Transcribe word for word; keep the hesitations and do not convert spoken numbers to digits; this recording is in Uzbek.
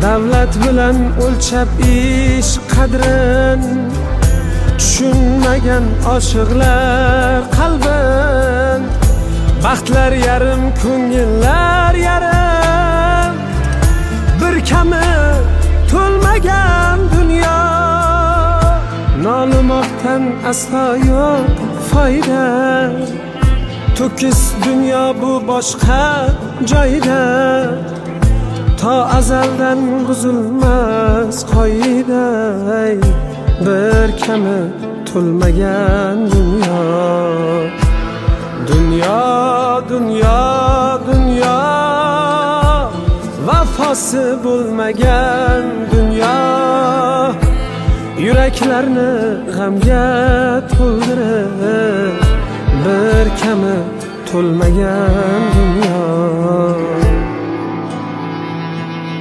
davlat bilan o'lchab ish qadrin tushunmagan oshiqlar qalbin. Baxtlar yarim, ko'ngillar yarim, bir kami to'lmagan dunyo. Nolimoqdan aslo yo'q foyda, to'kis dunyo bu boshqa joyda. To azaldan buzilmas qoida, bir kami to'lmagan dunyo. Dunyo, dunyo, dunyo, vafosi bo'lmagan dunyo. Yuraklarni g'amga to'ldirib, bir kami to'lmagan dunyo.